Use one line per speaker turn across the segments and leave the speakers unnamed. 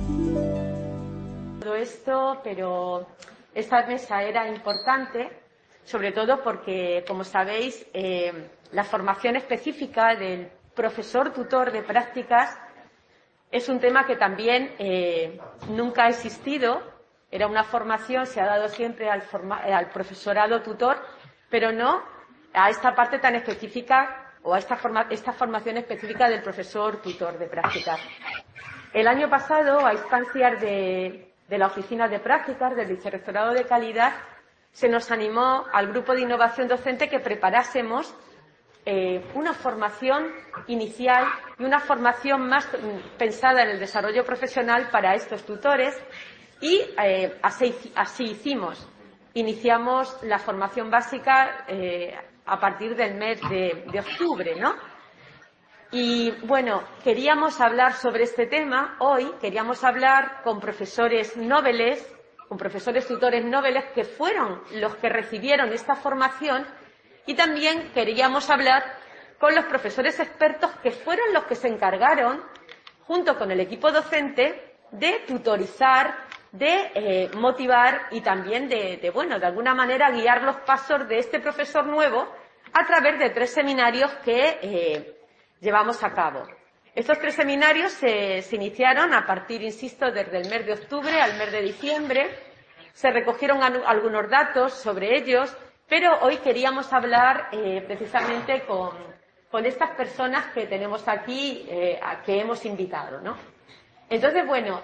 Todo esto, pero esta mesa era importante, sobre todo porque, como sabéis, la formación específica del profesor tutor de prácticas es un tema que también nunca ha existido. Era una formación, se ha dado siempre al profesorado tutor, pero no a esta parte tan específica o a esta formación específica del profesor tutor de prácticas. El año pasado, a instancias de la Oficina de Prácticas, del Vicerrectorado de Calidad, se nos animó al Grupo de Innovación Docente que preparásemos una formación inicial y una formación más pensada en el desarrollo profesional para estos tutores y así hicimos. Iniciamos la formación básica a partir del mes de octubre, ¿no? Y bueno, queríamos hablar sobre este tema hoy, queríamos hablar con profesores noveles, con profesores tutores noveles que fueron los que recibieron esta formación, y también queríamos hablar con los profesores expertos que fueron los que se encargaron, junto con el equipo docente, de tutorizar, de motivar y también de alguna manera guiar los pasos de este profesor nuevo a través de 3 seminarios que llevamos a cabo. Estos 3 seminarios se iniciaron a partir, insisto, desde el mes de octubre al mes de diciembre. Se recogieron algunos datos sobre ellos, pero hoy queríamos hablar precisamente con estas personas que tenemos aquí, que hemos invitado, ¿no? Entonces, bueno,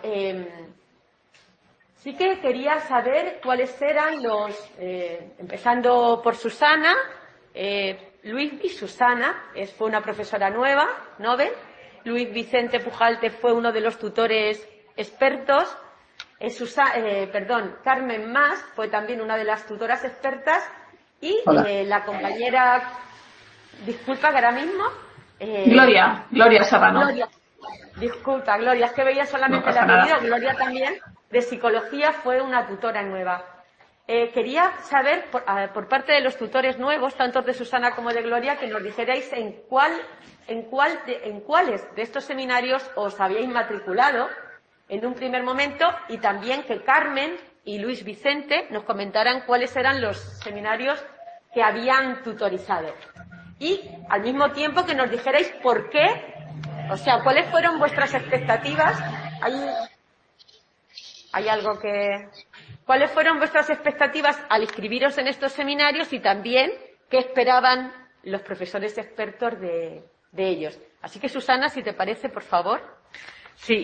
sí que quería saber cuáles eran empezando por Susana. Luis y Susana fue una profesora nueva, Nobel. Luis Vicente Pujalte fue uno de los tutores expertos. Carmen Mas fue también una de las tutoras expertas. Y la compañera, disculpa que ahora mismo.
Gloria Serrano.
Disculpa, Gloria, es que veía solamente el apellido. Gloria también, de psicología, fue una tutora nueva. Quería saber, por parte de los tutores nuevos, tanto de Susana como de Gloria, que nos dijerais en cuáles de estos seminarios os habíais matriculado en un primer momento, y también que Carmen y Luis Vicente nos comentaran cuáles eran los seminarios que habían tutorizado. Y al mismo tiempo que nos dijerais por qué, o sea, cuáles fueron vuestras expectativas. ¿Hay algo que...? ¿Cuáles fueron vuestras expectativas al inscribiros en estos seminarios y también qué esperaban los profesores expertos de ellos? Así que, Susana, si te parece, por favor.
Sí.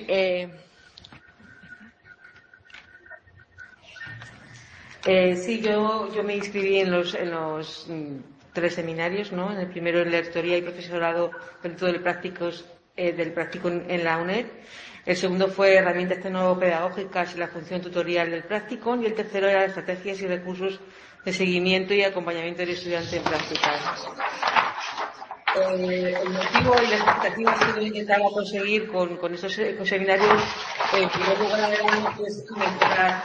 Sí, yo me inscribí en los 3 seminarios, ¿no? En el primero en lectoría y profesorado del práctico en la UNED. El segundo fue herramientas tecnopedagógicas y la función tutorial del práctico, y el tercero era estrategias y recursos de seguimiento y acompañamiento del estudiante en prácticas. El motivo y las expectativas que yo intentaba conseguir con estos seminarios, en primer lugar, era mejorar.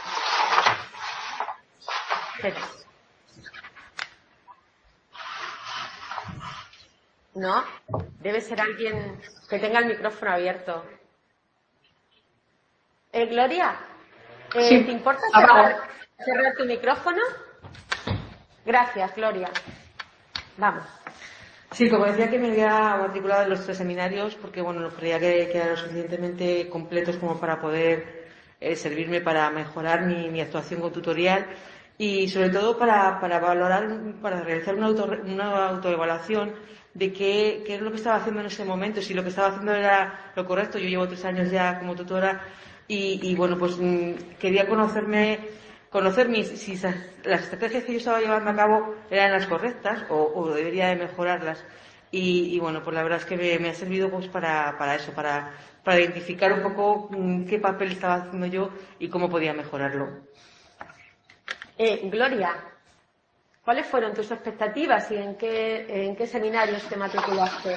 No, debe ser alguien que tenga el micrófono abierto. Gloria,
sí.
¿te importa cerrar tu micrófono? Gracias, Gloria. Vamos.
Sí, como decía, que me había matriculado en los 3 seminarios porque, bueno, creía que eran lo suficientemente completos como para poder servirme para mejorar mi actuación con tutorial, y sobre todo para valorar, para realizar una autoevaluación de qué es lo que estaba haciendo en ese momento, si lo que estaba haciendo era lo correcto. Yo llevo 3 años ya como tutora y bueno, pues quería conocer si las estrategias que yo estaba llevando a cabo eran las correctas o debería de mejorarlas. Y bueno, pues la verdad es que me ha servido pues para eso, para identificar un poco qué papel estaba haciendo yo y cómo podía mejorarlo.
Gloria, ¿cuáles fueron tus expectativas y en qué seminarios te matriculaste?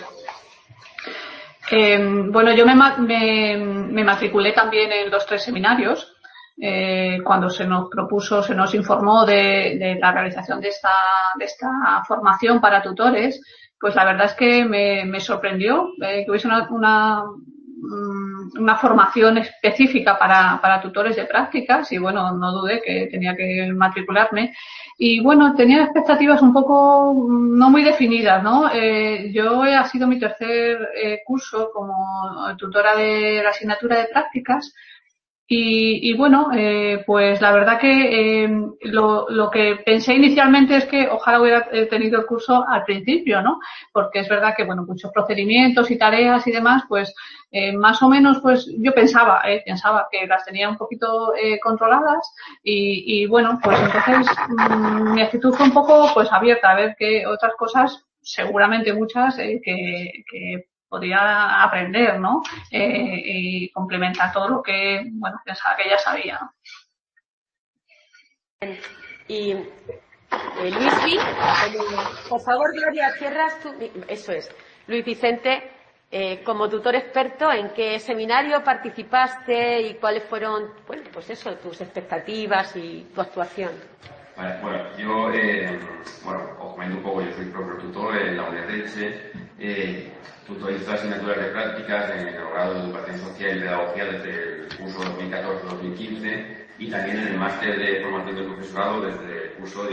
Bueno, yo me matriculé también en los 3 seminarios. Cuando se nos informó de la realización de esta formación para tutores, pues la verdad es que me sorprendió que hubiese una una formación específica para tutores de prácticas y bueno, no dudé que tenía que matricularme. Y bueno, tenía expectativas un poco no muy definidas, ¿no? Ha sido mi tercer curso como tutora de la asignatura de prácticas. Y bueno, pues la verdad que lo que pensé inicialmente es que ojalá hubiera tenido el curso al principio, ¿no? Porque es verdad que, bueno, muchos procedimientos y tareas y demás, pues más o menos, pues yo pensaba que las tenía un poquito controladas y bueno, pues entonces mi actitud fue un poco pues abierta a ver qué otras cosas, seguramente muchas, que podría aprender, ¿no? Y complementar todo lo que, bueno, pensaba que ya sabía.
Y Luismi, por favor, Gloria, cierras tú. Eso es. Luis Vicente, como tutor experto, ¿en qué seminario participaste y cuáles fueron, bueno, pues eso, tus expectativas y tu actuación?
Vale, bueno, yo, os comento un poco, yo soy propio tutor en la Universidad de Elche, tutorizo asignaturas de prácticas en el grado de Educación Social y Pedagogía desde el curso 2014-2015 y también en el máster de formación del profesorado desde el curso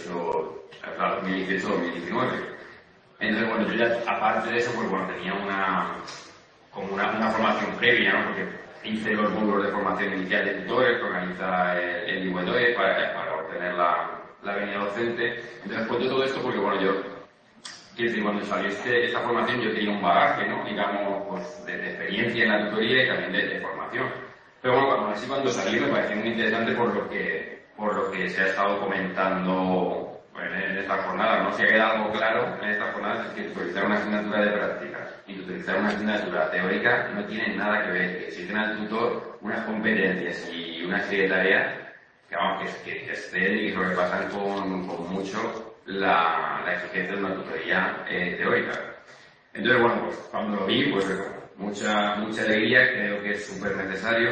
2018-2019. Entonces, bueno, yo ya, aparte de eso, pues bueno, tenía una formación previa, ¿no? Porque hice los módulos de formación inicial de tutores que organiza el IWE para obtener la venia docente. Entonces cuento todo esto porque, bueno, quiero decir, cuando salió esta formación yo tenía un bagaje, ¿no? Digamos, pues de experiencia en la tutoría y también de formación. Pero bueno, aún así cuando salí me pareció muy interesante por lo que se ha estado comentando en esta jornada, ¿no? Si ha quedado algo claro en esta jornada es que utilizar una asignatura de prácticas y utilizar una asignatura teórica no tienen nada que ver. Existen al tutor unas competencias y una serie de tareas que exceden y que sobrepasan con mucho la exigencia de una tutoría teórica. Entonces, bueno, pues cuando lo vi, pues mucha alegría, creo que es súper necesario.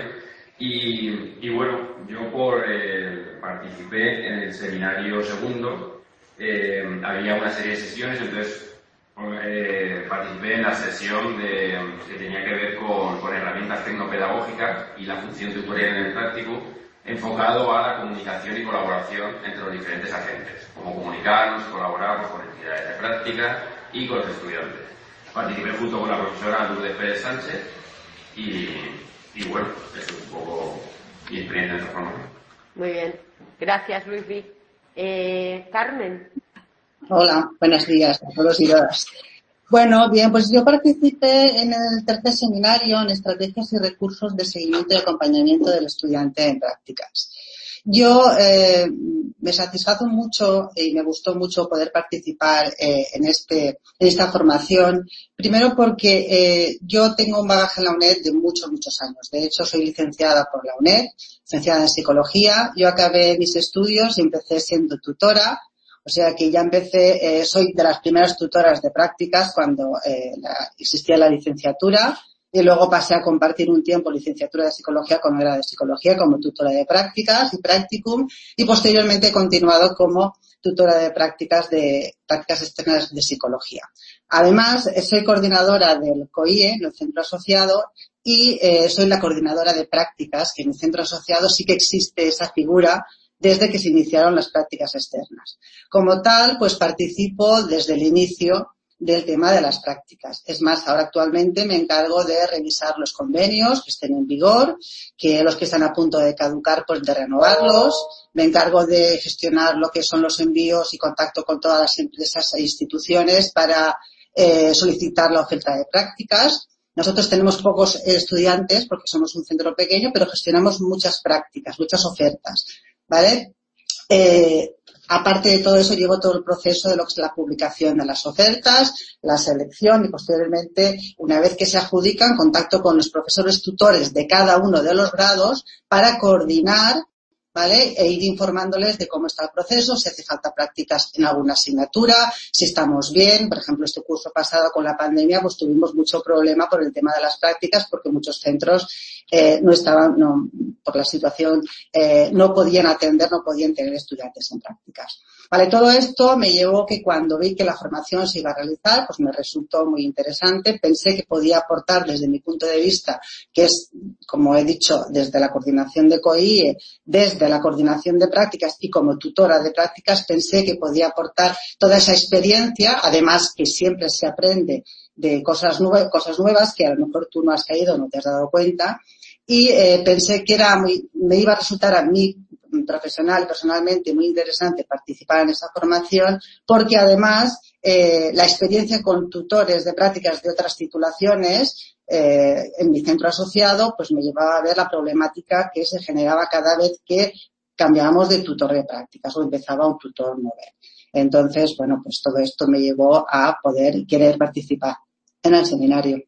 Y bueno, yo participé en el seminario segundo, había una serie de sesiones, entonces participé en la sesión que tenía que ver con herramientas tecnopedagógicas y la función tutorial en el práctico, enfocado a la comunicación y colaboración entre los diferentes agentes, cómo comunicarnos y colaborar con entidades de práctica y con los estudiantes. Participé junto con la profesora Lourdes Pérez Sánchez y bueno, eso es un poco mi experiencia en esta formación.
Muy bien, gracias Luismi. Carmen.
Hola, buenos días a todos y todas. Bueno, bien, pues yo participé en el tercer seminario en estrategias y recursos de seguimiento y acompañamiento del estudiante en prácticas. Yo me satisfazo mucho y me gustó mucho poder participar en esta formación. Primero porque yo tengo un bagaje en la UNED de muchos años. De hecho, soy licenciada por la UNED, licenciada en psicología. Yo acabé mis estudios y empecé siendo tutora. O sea que ya empecé, soy de las primeras tutoras de prácticas cuando existía la licenciatura. Y luego pasé a compartir un tiempo licenciatura de psicología cuando era de psicología como tutora de prácticas y practicum y posteriormente he continuado como tutora de prácticas externas de psicología. Además, soy coordinadora del COIE, el centro asociado, y soy la coordinadora de prácticas, que en el centro asociado sí que existe esa figura desde que se iniciaron las prácticas externas. Como tal, pues participo desde el inicio del tema de las prácticas. Es más, ahora actualmente me encargo de revisar los convenios que estén en vigor, que los que están a punto de caducar, pues de renovarlos. Me encargo de gestionar lo que son los envíos y contacto con todas las empresas e instituciones para solicitar la oferta de prácticas. Nosotros tenemos pocos estudiantes porque somos un centro pequeño, pero gestionamos muchas prácticas, muchas ofertas, ¿vale? Aparte de todo eso, llevo todo el proceso de lo que es la publicación de las ofertas, la selección y posteriormente, una vez que se adjudican, contacto con los profesores tutores de cada uno de los grados para coordinar, ¿vale? E ir informándoles de cómo está el proceso, si hace falta prácticas en alguna asignatura, si estamos bien. Por ejemplo, este curso pasado con la pandemia, pues tuvimos mucho problema por el tema de las prácticas porque muchos centros por la situación, no podían tener estudiantes en prácticas. Vale, todo esto me llevó que cuando vi que la formación se iba a realizar, pues me resultó muy interesante. Pensé que podía aportar desde mi punto de vista, que es, como he dicho, desde la coordinación de COIE, desde la coordinación de prácticas y como tutora de prácticas, pensé que podía aportar toda esa experiencia, además que siempre se aprende de cosas nuevas que a lo mejor tú no has caído, no te has dado cuenta. Y pensé que me iba a resultar a mí personalmente muy interesante participar en esa formación, porque además la experiencia con tutores de prácticas de otras titulaciones en mi centro asociado pues me llevaba a ver la problemática que se generaba cada vez que cambiábamos de tutor de prácticas o empezaba un tutor nuevo. Entonces, bueno, pues todo esto me llevó a poder querer participar en el seminario.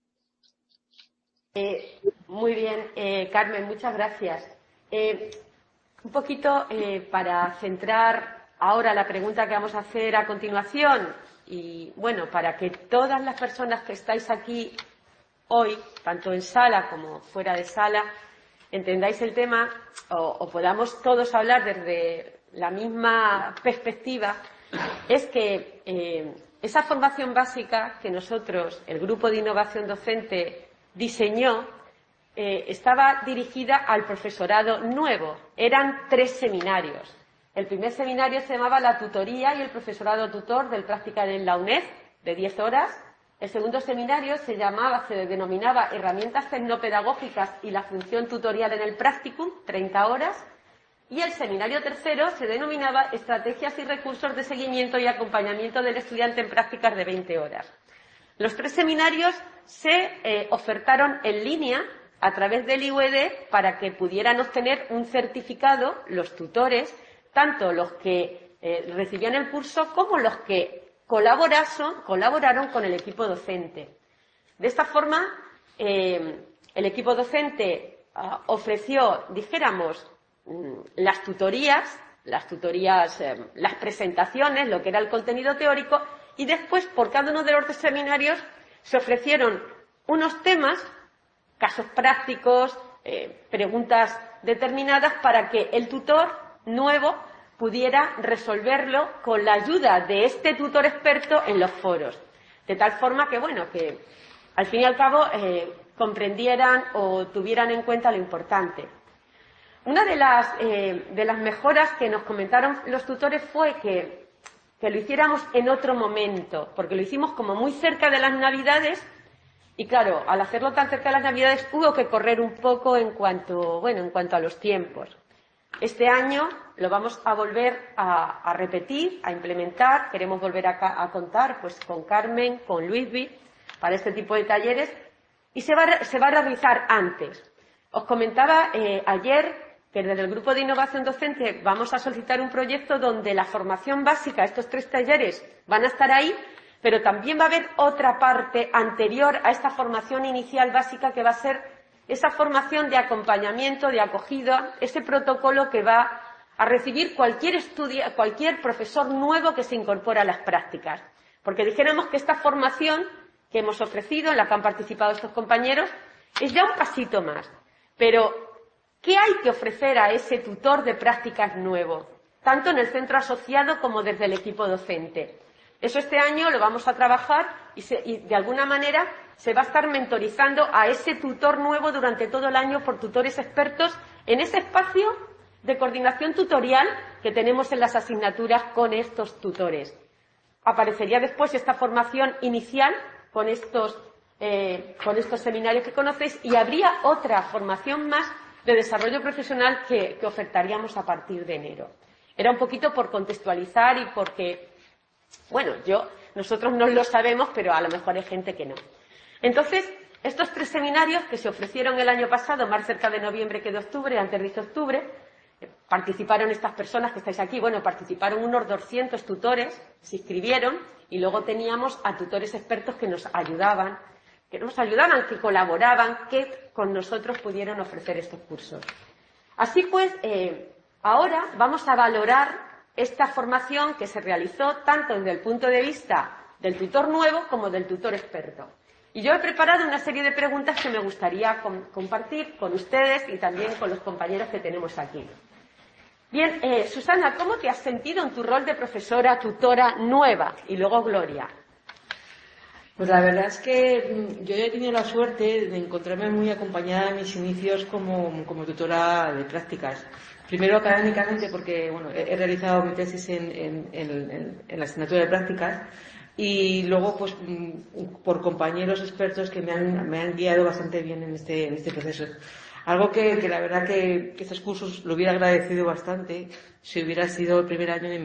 Muy bien, Carmen, muchas gracias. Un poquito para centrar ahora la pregunta que vamos a hacer a continuación y, bueno, para que todas las personas que estáis aquí hoy, tanto en sala como fuera de sala, entendáis el tema o podamos todos hablar desde la misma perspectiva, es que esa formación básica que nosotros, el Grupo de Innovación Docente, diseñó, estaba dirigida al profesorado nuevo. Eran 3 seminarios. El primer seminario se llamaba La tutoría y el profesorado tutor del Prácticas en la UNED, de 10 horas. El segundo seminario se denominaba Herramientas tecnopedagógicas y la función tutorial en el Practicum, 30 horas. Y el seminario tercero se denominaba Estrategias y recursos de seguimiento y acompañamiento del estudiante en prácticas, de 20 horas. Los 3 seminarios se ofertaron en línea a través del IUED para que pudieran obtener un certificado los tutores, tanto los que recibían el curso como los que colaboraron con el equipo docente. De esta forma, el equipo docente ofreció, dijéramos, las tutorías, las presentaciones, lo que era el contenido teórico, y después, por cada uno de los seminarios, se ofrecieron unos temas, casos prácticos, preguntas determinadas para que el tutor nuevo pudiera resolverlo con la ayuda de este tutor experto en los foros. De tal forma que, bueno, que al fin y al cabo comprendieran o tuvieran en cuenta lo importante. Una de las mejoras que nos comentaron los tutores fue que lo hiciéramos en otro momento, porque lo hicimos como muy cerca de las Navidades y, claro, al hacerlo tan cerca de las Navidades hubo que correr un poco en cuanto a los tiempos. Este año lo vamos a volver a repetir, a implementar. Queremos volver a contar pues con Carmen, con Luisby, para este tipo de talleres, y se va a realizar antes. Os comentaba ayer que desde el Grupo de Innovación Docente vamos a solicitar un proyecto donde la formación básica, estos 3 talleres, van a estar ahí, pero también va a haber otra parte anterior a esta formación inicial básica que va a ser esa formación de acompañamiento, de acogida, ese protocolo que va a recibir cualquier profesor nuevo que se incorpora a las prácticas. Porque dijéramos que esta formación que hemos ofrecido, en la que han participado estos compañeros, es ya un pasito más. Pero, ¿qué hay que ofrecer a ese tutor de prácticas nuevo? Tanto en el centro asociado como desde el equipo docente. Eso este año lo vamos a trabajar y de alguna manera se va a estar mentorizando a ese tutor nuevo durante todo el año por tutores expertos en ese espacio de coordinación tutorial que tenemos en las asignaturas con estos tutores. Aparecería después esta formación inicial con estos seminarios que conocéis y habría otra formación más de desarrollo profesional que ofertaríamos a partir de enero. Era un poquito por contextualizar y porque, bueno, nosotros no lo sabemos, pero a lo mejor hay gente que no. Entonces, estos 3 seminarios que se ofrecieron el año pasado, más cerca de noviembre que de octubre, antes de octubre, participaron estas personas que estáis aquí, bueno, participaron unos 200 tutores, se inscribieron y luego teníamos a tutores expertos que nos ayudaban, que colaboraban, que con nosotros pudieron ofrecer estos cursos. Así pues, ahora vamos a valorar esta formación que se realizó tanto desde el punto de vista del tutor nuevo como del tutor experto. Y yo he preparado una serie de preguntas que me gustaría compartir con ustedes y también con los compañeros que tenemos aquí. Bien, Susana, ¿cómo te has sentido en tu rol de profesora, tutora nueva? Y luego Gloria.
Pues la verdad es que yo he tenido la suerte de encontrarme muy acompañada en mis inicios como tutora de prácticas. Primero académicamente porque bueno, he realizado mi tesis en la asignatura de prácticas y luego pues por compañeros expertos que me han guiado bastante bien en este proceso. Algo que la verdad que estos cursos lo hubiera agradecido bastante si hubiera sido el primer año de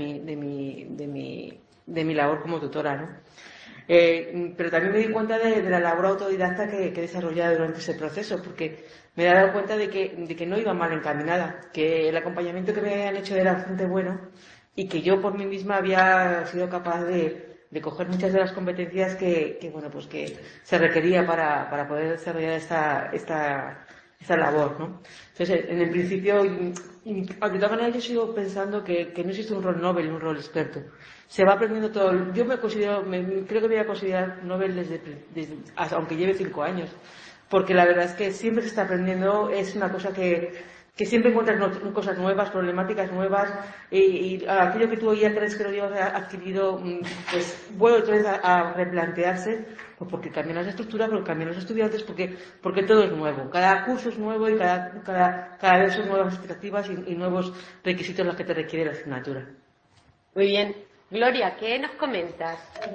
mi labor como tutora, ¿no? Pero también me di cuenta de la labor autodidacta que he desarrollado durante ese proceso, porque me he dado cuenta de que no iba mal encaminada, que el acompañamiento que me han hecho era bastante bueno y que yo por mí misma había sido capaz de coger muchas de las competencias que se requería para poder desarrollar esta labor, ¿no? Entonces, en el principio, de todas maneras, yo sigo pensando que no existe un rol Nobel y un rol experto. Se va aprendiendo todo. Yo creo que me voy a considerar Nobel aunque lleve 5 años, porque la verdad es que siempre se está aprendiendo, es una cosa que siempre encuentras cosas nuevas, problemáticas nuevas, y aquello que tú ya crees que lo llevas adquirido, pues vuelve otra vez a replantearse, pues porque cambian las estructuras, porque cambian los estudiantes, porque todo es nuevo. Cada curso es nuevo y cada vez son nuevas expectativas y nuevos requisitos los que te requiere la asignatura.
Muy bien. Gloria, ¿qué nos comentas?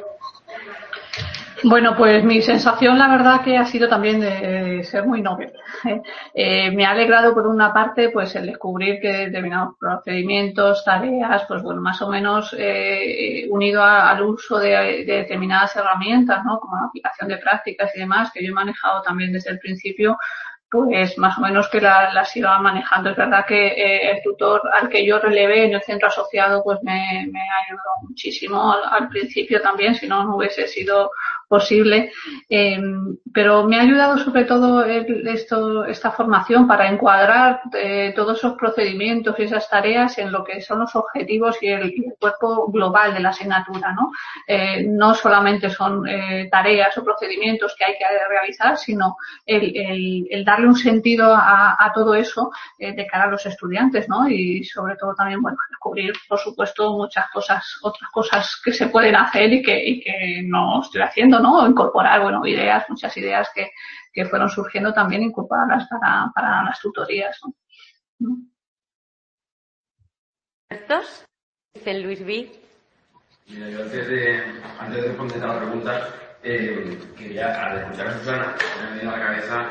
Bueno, pues mi sensación, la verdad, que ha sido también de ser muy Nobel. Me ha alegrado, por una parte, pues el descubrir que determinados procedimientos, tareas, pues bueno, más o menos unido al uso de determinadas herramientas, ¿no? Como la aplicación de prácticas y demás, que yo he manejado también desde el principio, pues más o menos que las iba manejando. Es verdad que el tutor al que yo relevé en el centro asociado pues me ha ayudado muchísimo al principio también, si no hubiese sido posible, pero me ha ayudado sobre todo esta formación para encuadrar todos esos procedimientos y esas tareas en lo que son los objetivos y el cuerpo global de la asignatura, ¿no? No solamente son tareas o procedimientos que hay que realizar, sino el darle un sentido a todo eso de cara a los estudiantes, ¿no? Y sobre todo también, bueno, descubrir, por supuesto, muchas cosas, otras cosas que se pueden hacer y que no estoy haciendo, ¿no? Incorporar, bueno, muchas ideas que fueron surgiendo también, incorporarlas para las tutorías, ¿no?
¿Ciertos? Dice Luis B.
Mira, yo antes de responder a la pregunta, quería, al escuchar a Susana, me ha venido a la cabeza,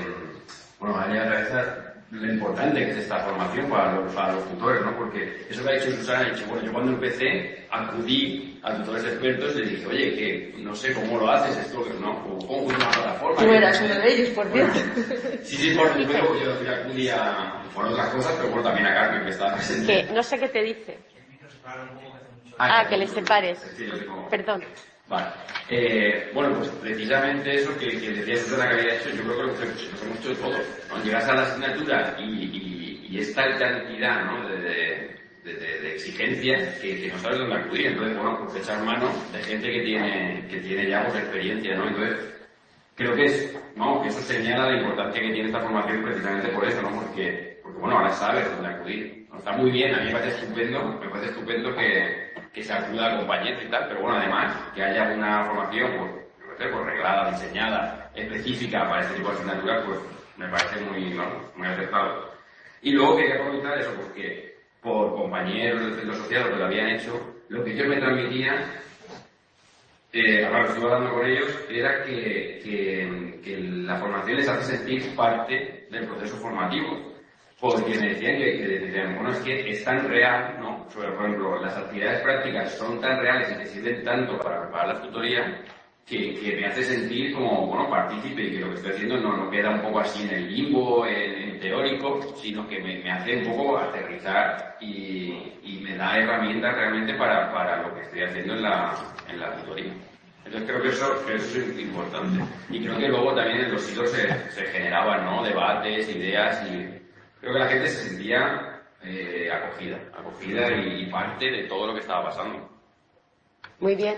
lo importante que es esta formación para los tutores, ¿no? Porque eso que ha dicho Susana, ha dicho, bueno, yo cuando empecé acudí a tutores expertos y le dije, oye, que no sé cómo lo haces esto, ¿no? ¿Cómo funciona la plataforma?
Tú eras uno de ellos, por cierto.
Sí, por supuesto, yo acudí por otras cosas, pero bueno, también a Carmen, que estaba presente.
Que no sé qué te dice. Que le separes.
Sí,
Perdón.
Vale. Bueno, pues precisamente eso que decía Susana que había hecho, yo creo que lo hemos hecho todos. Cuando llegas a la asignatura y esta cantidad, ¿no? de exigencias que no sabes dónde acudir, entonces, bueno, pues echar mano de gente que tiene ya pues experiencia, ¿no? Entonces, creo que eso señala la importancia que tiene esta formación precisamente por eso, ¿no? Porque bueno, ahora sabes dónde acudir. ¿No? Está muy bien, a mí me parece estupendo que se acuda a compañeros y tal, pero bueno, además, que haya una formación, pues reglada, diseñada, específica para este tipo de asignaturas, pues me parece muy acertado. Y luego quería comentar eso, porque por compañeros del centro asociado que lo habían hecho, lo que ellos me transmitían, estuve hablando con ellos, era que la formación les hace sentir parte del proceso formativo. Porque me decían, bueno, es que es tan real, ¿no? Por ejemplo, las actividades prácticas son tan reales y te sirven tanto para preparar las tutorías que me hace sentir como, bueno, partícipe y que lo que estoy haciendo no queda un poco así en el limbo, en teórico, sino que me hace un poco aterrizar y me da herramientas realmente para lo que estoy haciendo en la tutoría. Entonces creo que eso es importante. Y creo que luego también en los hilos se generaban, ¿no? Debates, ideas y creo que la gente se sentía acogida y parte de todo lo que estaba pasando.
Muy bien.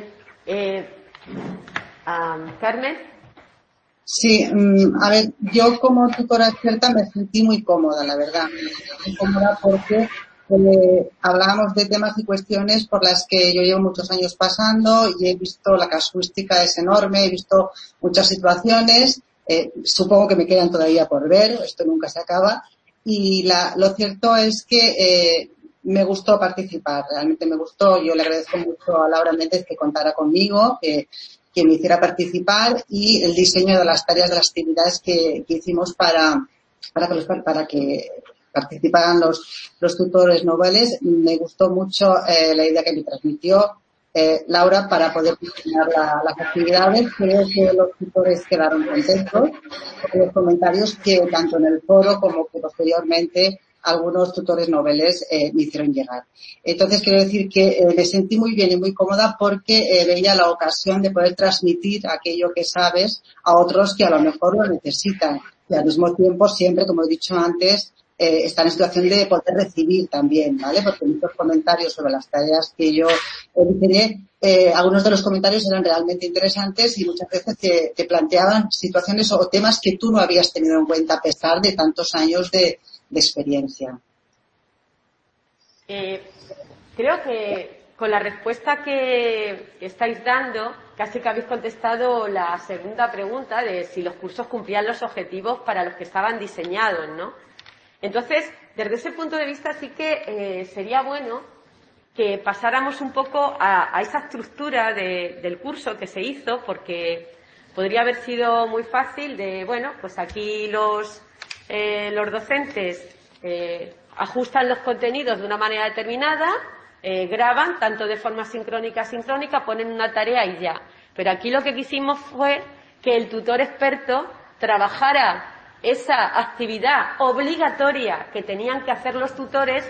Carmen.
Sí, a ver, yo como tutora experta me sentí muy cómoda, la verdad. Muy cómoda porque hablábamos de temas y cuestiones por las que yo llevo muchos años pasando y he visto la casuística es enorme, he visto muchas situaciones, supongo que me quedan todavía por ver, esto nunca se acaba, y lo cierto es que me gustó participar, realmente me gustó. Yo le agradezco mucho a Laura Méndez que contara conmigo, que me hiciera participar, y el diseño de las tareas, de las actividades que hicimos para que participaran los tutores noveles. Me gustó mucho la idea que me transmitió Laura para poder diseñar las actividades. Creo que los tutores quedaron contentos con los comentarios que tanto en el foro como que posteriormente algunos tutores noveles me hicieron llegar. Entonces quiero decir que me sentí muy bien y muy cómoda porque veía la ocasión de poder transmitir aquello que sabes a otros que a lo mejor lo necesitan. Y al mismo tiempo siempre, como he dicho antes, están en situación de poder recibir también, ¿vale? Porque muchos comentarios sobre las tareas que yo diseñé, algunos de los comentarios eran realmente interesantes y muchas veces te planteaban situaciones o temas que tú no habías tenido en cuenta a pesar de tantos años de experiencia.
Creo que con la respuesta que estáis dando, casi que habéis contestado la segunda pregunta de si los cursos cumplían los objetivos para los que estaban diseñados, ¿no? Entonces, desde ese punto de vista sí que sería bueno que pasáramos un poco a esa estructura del curso que se hizo, porque podría haber sido muy fácil de, bueno, pues aquí los docentes ajustan los contenidos de una manera determinada, graban tanto de forma sincrónica, ponen una tarea y ya. Pero aquí lo que quisimos fue que el tutor experto trabajara esa actividad obligatoria que tenían que hacer los tutores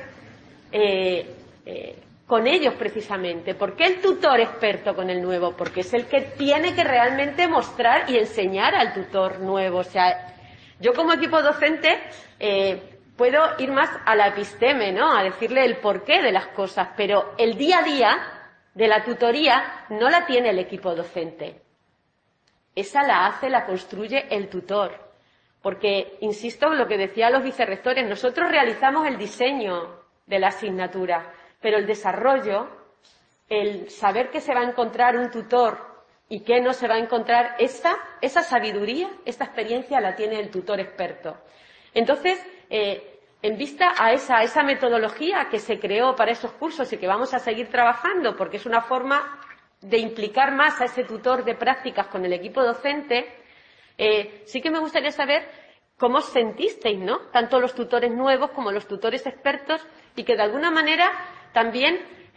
con ellos precisamente. ¿Por qué el tutor experto con el nuevo? Porque es el que tiene que realmente mostrar y enseñar al tutor nuevo. O sea, yo como equipo docente puedo ir más a la episteme, ¿no? A decirle el porqué de las cosas, pero el día a día de la tutoría no la tiene el equipo docente. Esa la construye el tutor. Porque, insisto en lo que decían los vicerrectores, nosotros realizamos el diseño de la asignatura, pero el desarrollo, el saber que se va a encontrar un tutor y que no se va a encontrar, esa sabiduría, esta experiencia la tiene el tutor experto. Entonces, en vista a esa metodología que se creó para esos cursos y que vamos a seguir trabajando, porque es una forma de implicar más a ese tutor de prácticas con el equipo docente, sí que me gustaría saber cómo os sentisteis, ¿no? Tanto los tutores nuevos como los tutores expertos, y que de alguna manera también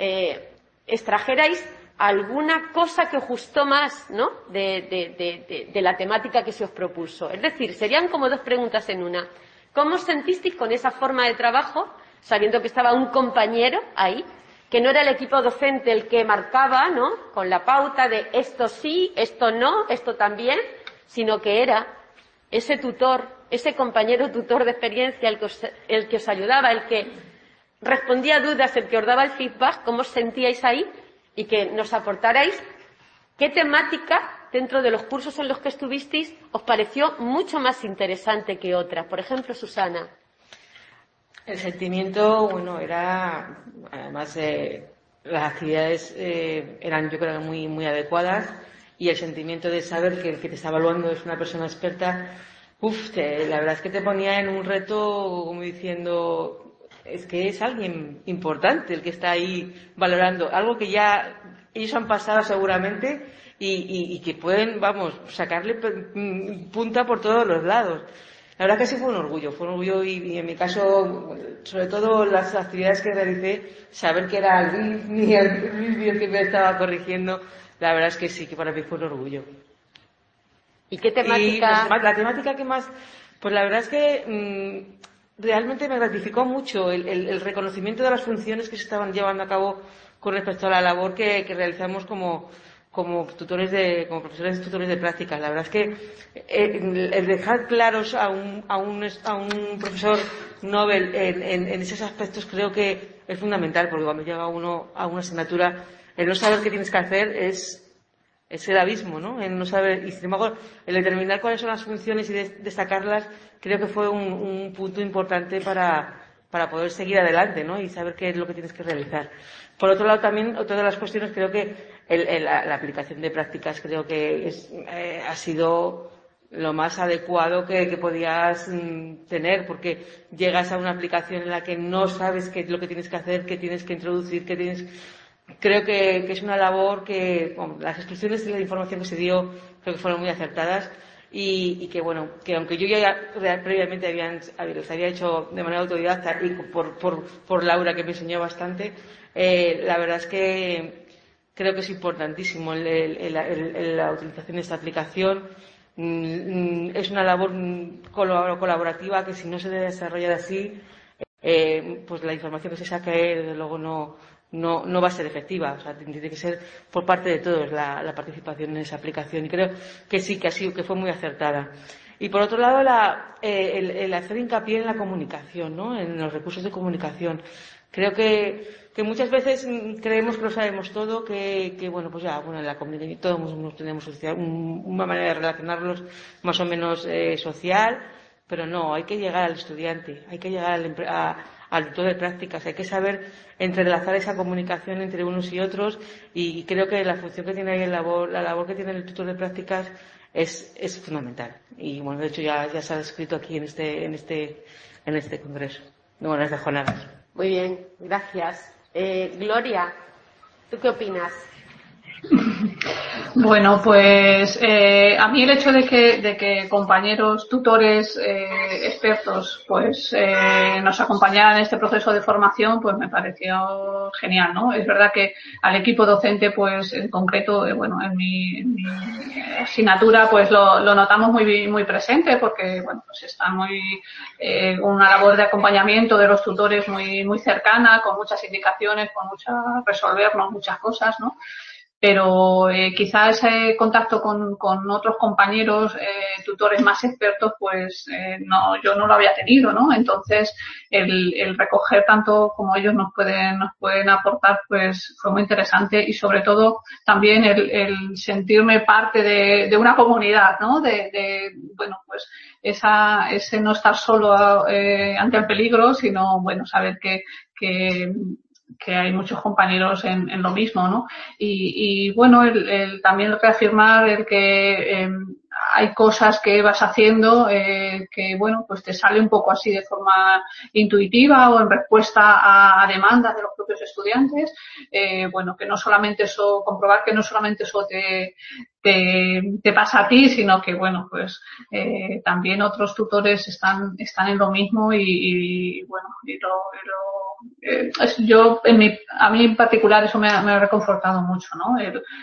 extrajerais alguna cosa que os gustó más, ¿no? De la temática que se os propuso. Es decir, serían como dos preguntas en una. ¿Cómo os sentisteis con esa forma de trabajo, sabiendo que estaba un compañero ahí, que no era el equipo docente el que marcaba, ¿no? Con la pauta de esto sí, esto no, esto también, sino que era ese tutor, ese compañero tutor de experiencia el que os ayudaba, el que respondía a dudas, el que os daba el feedback? ¿Cómo os sentíais ahí? Y que nos aportarais qué temática dentro de los cursos en los que estuvisteis os pareció mucho más interesante que otras. Por ejemplo, Susana.
El sentimiento, bueno, era, además, las actividades eran, yo creo, muy, muy adecuadas, y el sentimiento de saber que el que te está evaluando es una persona experta, la verdad es que te ponía en un reto como diciendo, es que es alguien importante el que está ahí valorando, algo que ya ellos han pasado seguramente y que pueden, vamos, sacarle punta por todos los lados. La verdad que sí fue un orgullo y en mi caso, sobre todo las actividades que realicé, saber que era Luis el que me estaba corrigiendo, la verdad es que sí, que para mí fue un orgullo.
¿Y qué temática?
Y la temática que más, pues la verdad es que realmente me gratificó mucho el reconocimiento de las funciones que se estaban llevando a cabo con respecto a la labor que realizamos como profesores tutores de prácticas. La verdad es que el dejar claros a un profesor Nobel en esos aspectos creo que es fundamental, porque cuando llega uno a una asignatura, el no saber qué tienes que hacer es el abismo, ¿no? El no saber, y sin embargo, el determinar cuáles son las funciones y destacarlas, creo que fue un punto importante para para poder seguir adelante, ¿no? Y saber qué es lo que tienes que realizar. Por otro lado, también, otra de las cuestiones, creo que la aplicación de prácticas creo que ha sido lo más adecuado que podías tener, porque llegas a una aplicación en la que no sabes qué es lo que tienes que hacer, qué tienes que introducir, Creo que es una labor que, bueno, las instrucciones y la información que se dio creo que fueron muy acertadas y que, bueno, que aunque yo ya previamente les había hecho de manera autodidacta y por Laura, que me enseñó bastante, la verdad es que creo que es importantísimo la utilización de esta aplicación. Es una labor colaborativa que si no se debe desarrollar así, pues la información que se saque, desde luego, no va a ser efectiva. O sea, tiene que ser por parte de todos la participación en esa aplicación. Y creo que sí, que fue muy acertada. Y por otro lado, el hacer hincapié en la comunicación, ¿no? En los recursos de comunicación. Creo que muchas veces creemos que lo sabemos todo, bueno, pues ya, bueno, en la comunicación todos tenemos una manera de relacionarnos más o menos social, pero no, hay que llegar al estudiante, hay que llegar al tutor de prácticas, hay que saber entrelazar esa comunicación entre unos y otros, y creo que la función que tiene ahí la labor que tiene el tutor de prácticas es fundamental. Y bueno, de hecho ya se ha escrito aquí en este congreso, bueno, en estas jornadas.
Muy bien, gracias. Gloria, ¿tú qué opinas?
Bueno, pues a mí el hecho de que compañeros, tutores, expertos, pues nos acompañaran en este proceso de formación, pues me pareció genial, ¿no? Es verdad que al equipo docente, pues en concreto, bueno, en mi asignatura, pues lo notamos muy presente, porque bueno, pues está una labor de acompañamiento de los tutores muy cercana, con muchas indicaciones, resolvernos muchas cosas, ¿no? Pero quizá ese contacto con otros compañeros, tutores más expertos, pues yo no lo había tenido, ¿no? Entonces el recoger tanto como ellos nos pueden aportar, pues fue muy interesante, y sobre todo también el sentirme parte de una comunidad, ¿no? Bueno, pues ese no estar solo ante el peligro, sino bueno, saber que hay muchos compañeros en lo mismo, ¿no? Y bueno, también reafirmar el que hay cosas que vas haciendo que, bueno, pues te sale un poco así de forma intuitiva o en respuesta a demandas de los propios estudiantes. Bueno, que no solamente eso, comprobar que no solamente eso te pasa a ti, sino que, bueno, pues también otros tutores están en lo mismo y bueno, a mí en particular eso me ha reconfortado mucho, ¿no?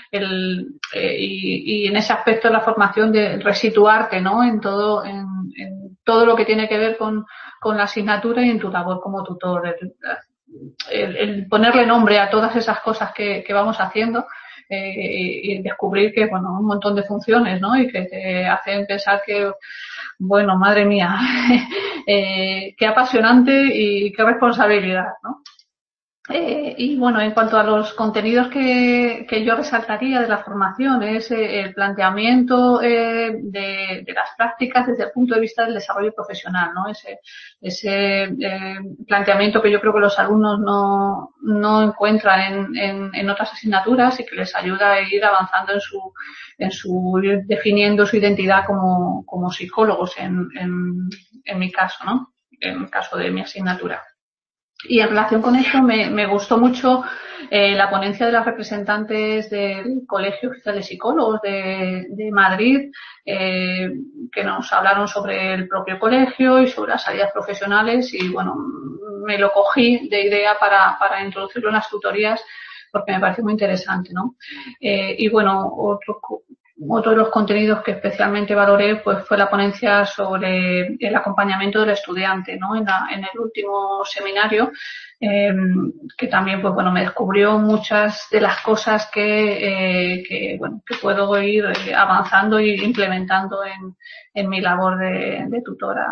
Y en ese aspecto de la formación de resituarte, ¿no? En todo lo que tiene que ver con la asignatura y en tu labor como tutor, el ponerle nombre a todas esas cosas que vamos haciendo, y descubrir que, bueno, un montón de funciones, ¿no? Y que te hacen pensar que, bueno, madre mía, qué apasionante y qué responsabilidad, ¿no? Y bueno, en cuanto a los contenidos que yo resaltaría de la formación, es el planteamiento de las prácticas desde el punto de vista del desarrollo profesional, ¿no? Ese planteamiento que yo creo que los alumnos no encuentran en otras asignaturas, y que les ayuda a ir avanzando ir definiendo su identidad como psicólogos en mi caso, ¿no? En el caso de mi asignatura. Y en relación con esto me gustó mucho la ponencia de las representantes del Colegio Oficial de Psicólogos de Madrid, que nos hablaron sobre el propio colegio y sobre las salidas profesionales, y bueno, me lo cogí de idea para introducirlo en las tutorías, porque me pareció muy interesante, ¿no? Y bueno, otro de los contenidos que especialmente valoré, pues, fue la ponencia sobre el acompañamiento del estudiante, ¿no? En el último seminario, que también, pues bueno, me descubrió muchas de las cosas que puedo ir avanzando e implementando en mi labor de tutora.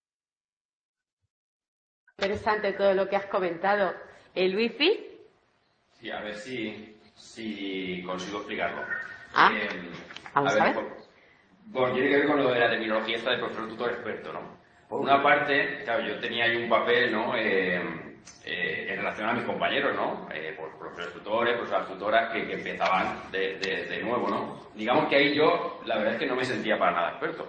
Interesante todo lo que has comentado. ¿Luispi?
Sí, a ver si consigo explicarlo.
Vamos a ver.
Bueno, tiene que ver con lo de la terminología esta de profesor tutor experto, ¿no? Por una parte, claro, yo tenía ahí un papel, ¿no? En relación a mis compañeros, ¿no? Por profesores tutores, profesoras tutoras que empezaban de nuevo, ¿no? Digamos que ahí yo, la verdad es que no me sentía para nada experto.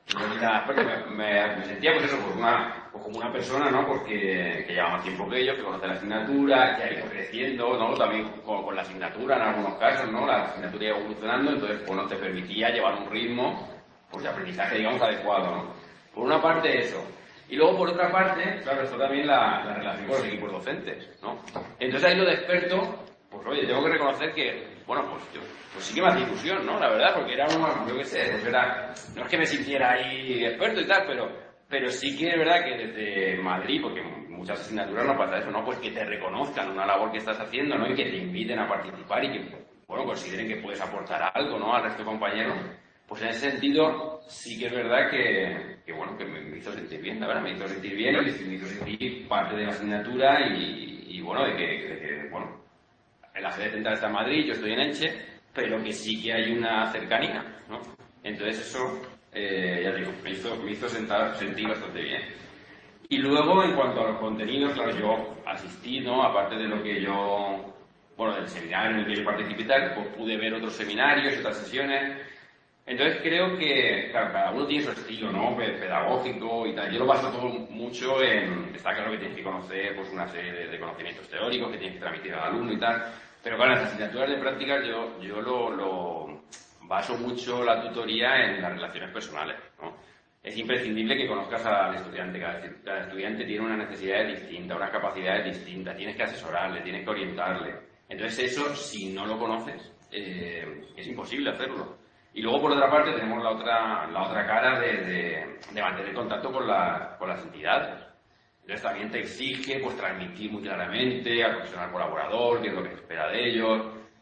Me sentía, pues eso, pues como una persona, ¿no? Porque que lleva más tiempo que ellos, que conoce la asignatura, que ha ido creciendo, ¿no? También con la asignatura en algunos casos, ¿no? La asignatura iba evolucionando, entonces, pues no te permitía llevar un ritmo, pues de aprendizaje, digamos, adecuado, ¿no? Por una parte eso. Y luego, por otra parte, claro, esto también la relación con los equipos docentes, ¿no? Entonces ahí lo de experto, pues oye, tengo que reconocer que, bueno, pues sí que me hace ilusión, ¿no? La verdad, porque era yo qué sé, pues no es que me sintiera ahí experto y tal, pero sí que es verdad que desde Madrid, porque en muchas asignaturas no pasa eso, ¿no? Pues que te reconozcan una labor que estás haciendo, ¿no? Y que te inviten a participar y que, bueno, consideren que puedes aportar algo, ¿no? Al resto de compañeros. Pues en ese sentido, sí que es verdad que bueno, que me hizo sentir bien, la verdad, me hizo sentir bien, me hizo sentir parte de la asignatura y bueno, de que, bueno, la sede central está en Madrid, yo estoy en Elche, pero que sí que hay una cercanía, ¿no? Entonces eso, ya digo, me hizo sentir bastante bien. Y luego, en cuanto a los contenidos, claro, yo asistí, ¿no? Aparte de lo que yo, bueno, del seminario en el que yo participé y tal, pues pude ver otros seminarios y otras sesiones. Entonces creo que, claro, cada uno tiene su estilo, ¿no? Pedagógico y tal. Yo lo baso todo mucho en, está claro que tienes que conocer pues una serie de conocimientos teóricos que tienes que transmitir al alumno y tal, pero claro, en las asignaturas de prácticas yo lo baso mucho la tutoría en las relaciones personales, ¿no? Es imprescindible que conozcas al estudiante. Cada estudiante tiene unas necesidades distintas, unas capacidades distintas, tienes que asesorarle, tienes que orientarle. Entonces eso, si no lo conoces, es imposible hacerlo. Y luego, por otra parte, tenemos la otra cara de mantener contacto con las entidades. Entonces también te exige pues transmitir muy claramente al profesional colaborador qué es lo que se espera de ellos,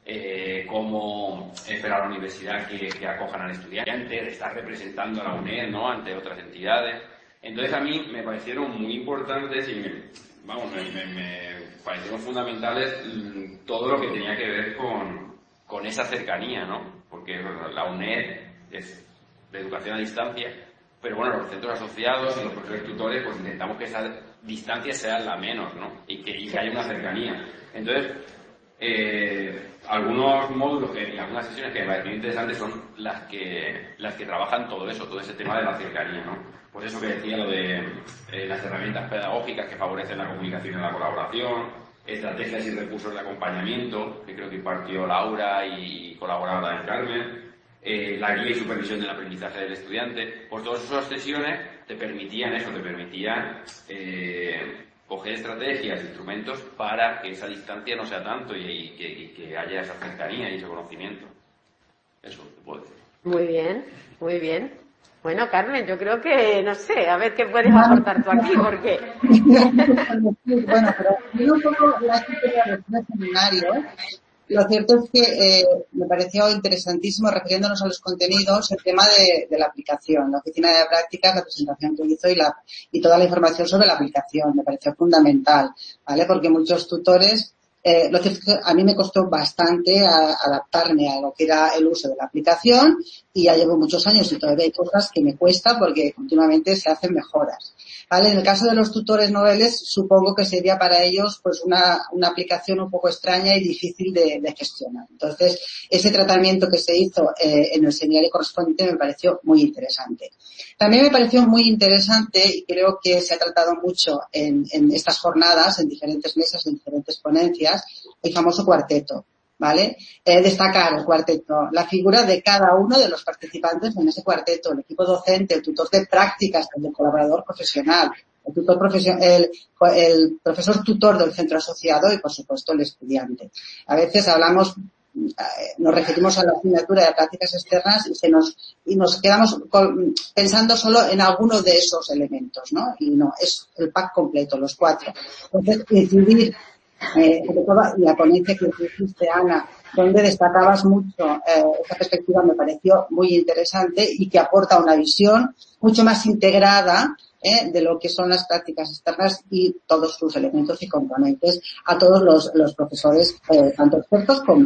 cómo esperar a la universidad que acojan al estudiante, de estar representando a la UNED, ¿no? Ante otras entidades. Entonces a mí me parecieron muy importantes y me parecieron fundamentales todo lo que tenía que ver con esa cercanía, ¿no? Porque la UNED es de educación a distancia, pero bueno, los centros asociados y los profesores tutores, pues intentamos que esa distancia sea la menos, ¿no? Y que haya una cercanía. Entonces, algunos módulos y algunas sesiones que me parecen interesantes son las que trabajan todo eso, todo ese tema de la cercanía, ¿no? Pues eso que decía, lo de las herramientas pedagógicas que favorecen la comunicación y la colaboración, estrategias y recursos de acompañamiento, que creo que impartió Laura y colaboraba también Carmen, la guía y supervisión del aprendizaje del estudiante. Pues todas esas sesiones te permitían coger estrategias, instrumentos para que esa distancia no sea tanto y que haya esa cercanía y ese conocimiento. Eso te puedo decir.
Muy bien, muy bien. Bueno, Carmen, yo creo que, no sé, a ver qué puedes aportar tú aquí, porque...
Bueno, pero viendo un poco la historia de este seminario, lo cierto es que me pareció interesantísimo, refiriéndonos a los contenidos, el tema de la aplicación, la oficina de prácticas, la presentación que hizo y toda la información sobre la aplicación. Me pareció fundamental, ¿vale? Porque muchos tutores... lo cierto es que a mí me costó bastante adaptarme a lo que era el uso de la aplicación y ya llevo muchos años y todavía hay cosas que me cuesta porque continuamente se hacen mejoras. ¿Vale? En el caso de los tutores noveles, supongo que sería para ellos pues una aplicación un poco extraña y difícil de gestionar. Entonces, ese tratamiento que se hizo en el seminario correspondiente me pareció muy interesante. También me pareció muy interesante y creo que se ha tratado mucho en estas jornadas, en diferentes mesas, en diferentes ponencias, el famoso cuarteto, ¿vale? Destacar el cuarteto, la figura de cada uno de los participantes en ese cuarteto, el equipo docente, el tutor de prácticas, el colaborador profesional, el profesor tutor del centro asociado y, por supuesto, el estudiante. A veces nos referimos a la asignatura de prácticas externas y nos quedamos pensando solo en alguno de esos elementos, ¿no? Y no, es el pack completo, los cuatro. Entonces, incidir sobre todo la ponencia que hiciste, Ana, donde destacabas mucho esa perspectiva, me pareció muy interesante y que aporta una visión mucho más integrada de lo que son las prácticas externas y todos sus elementos y componentes a todos los profesores, tanto expertos como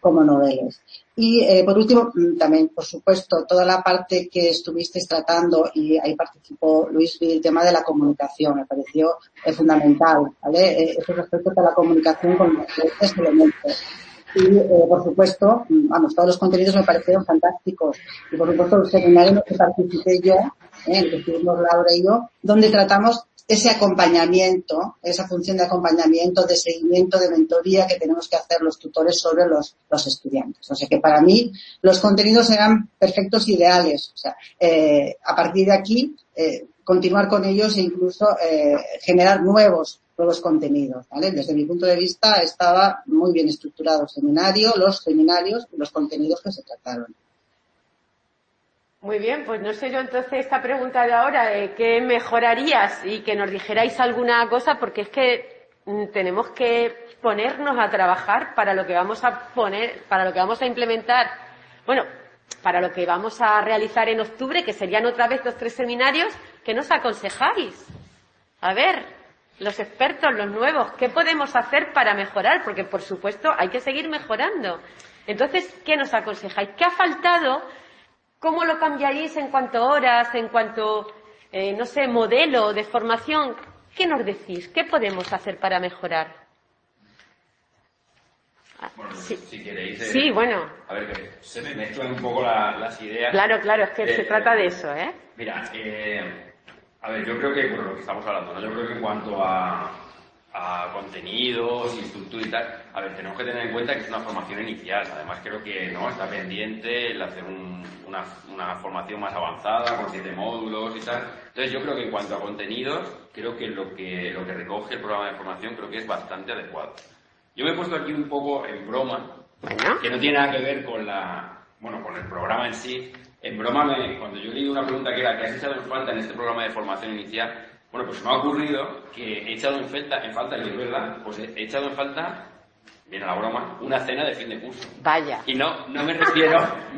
como noveles. Y por último, también, por supuesto, toda la parte que estuvisteis tratando, y ahí participó Luis, el tema de la comunicación, me pareció fundamental, ¿vale? Esos aspectos de la comunicación con los diferentes elementos. Y, por supuesto, vamos, todos los contenidos me parecieron fantásticos. Y, por supuesto, el seminario en el que participé yo, en el que estuvimos Laura y yo, donde tratamos ese acompañamiento, esa función de acompañamiento, de seguimiento, de mentoría que tenemos que hacer los tutores sobre los estudiantes. O sea que para mí los contenidos eran perfectos, ideales. O sea, a partir de aquí, continuar con ellos e incluso generar nuevos contenidos, ¿vale? Desde mi punto de vista estaba muy bien estructurado los seminarios y los contenidos que se trataron.
Muy bien, pues no sé yo entonces esta pregunta de ahora, ¿qué mejorarías? Y que nos dijerais alguna cosa, porque es que tenemos que ponernos a trabajar para lo que vamos a implementar, bueno, para lo que vamos a realizar en octubre, que serían otra vez 2 o 3 seminarios. ¿Qué nos aconsejáis? A ver, los expertos, los nuevos, ¿qué podemos hacer para mejorar? Porque, por supuesto, hay que seguir mejorando. Entonces, ¿qué nos aconsejáis? ¿Qué ha faltado? ¿Cómo lo cambiaríais en cuanto a horas, en cuanto, no sé, modelo de formación? ¿Qué nos decís? ¿Qué podemos hacer para mejorar?
Bueno,
sí.
Si queréis...
sí, bueno.
A ver, que se me mezclan un poco las ideas.
Claro, es que se trata de eso, ¿eh?
Mira, a ver, yo creo que, bueno, lo que estamos hablando, ¿no? Yo creo que en cuanto a contenidos y estructura y tal, a ver, tenemos que tener en cuenta que es una formación inicial. Además, creo que no está pendiente el hacer una formación más avanzada con 7 módulos y tal. Entonces, yo creo que en cuanto a contenidos, creo que lo que recoge el programa de formación creo que es bastante adecuado. Yo me he puesto aquí un poco en broma, que no tiene nada que ver con con el programa en sí. En broma, cuando yo leí una pregunta que era ¿qué has echado en falta en este programa de formación inicial? Bueno, pues me ha ocurrido que he echado en falta, y es verdad, pues he echado en falta, viene la broma, una cena de fin de curso.
Vaya.
Y no me refiero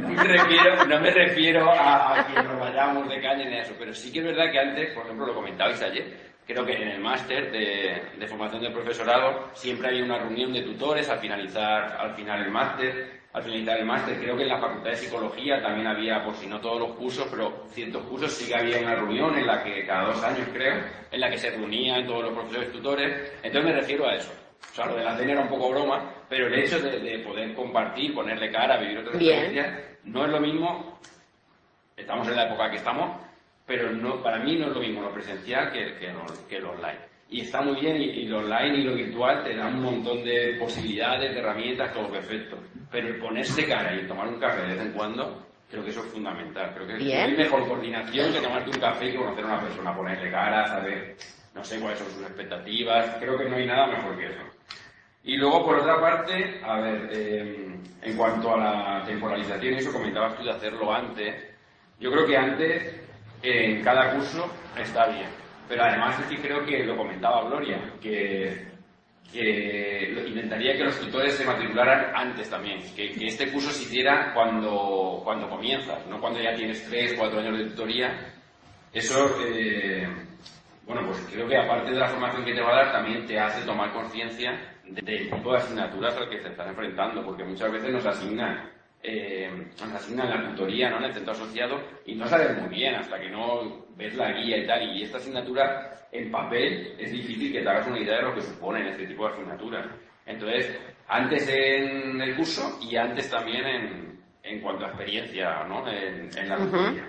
a que nos vayamos de caña ni a eso, pero sí que es verdad que antes, por ejemplo, lo comentabais ayer, creo que en el máster de formación del profesorado siempre hay una reunión de tutores al finalizar el máster. Creo que en la Facultad de Psicología también había, por si no todos los cursos, pero ciertos cursos sí que había una reunión en la que cada 2 años, creo, en la que se reunían todos los profesores tutores. Entonces me refiero a eso. O sea, lo de la cena era un poco broma, pero el hecho de poder compartir, ponerle cara, vivir otras experiencias, no es lo mismo. Estamos en la época que estamos, pero para mí no es lo mismo lo presencial que lo online. Y está muy bien, y lo online y lo virtual te dan un montón de posibilidades, de herramientas, todo perfecto. Pero el ponerse cara y el tomar un café de vez en cuando, creo que eso es fundamental. Creo que hay mejor coordinación que tomarte un café y conocer a una persona, ponerle cara, saber, no sé cuáles son sus expectativas. Creo que no hay nada mejor que eso. Y luego, por otra parte, a ver, en cuanto a la temporalización, eso comentabas tú de hacerlo antes. Yo creo que antes, en cada curso, está bien. Pero además es que creo que lo comentaba Gloria, que intentaría que los tutores se matricularan antes también, que este curso se hiciera cuando comienzas, no cuando ya tienes 3 o 4 años de tutoría. Eso, bueno, pues creo que aparte de la formación que te va a dar, también te hace tomar conciencia del tipo de asignaturas al que te estás enfrentando, porque muchas veces nos asignan la tutoría, ¿no?, en el centro asociado, y no sabes muy bien hasta que no ves la guía y tal, y esta asignatura en papel es difícil que te hagas una idea de lo que suponen este tipo de asignaturas. Entonces, antes en el curso y antes también en cuanto a experiencia, ¿no?, en la tutoría.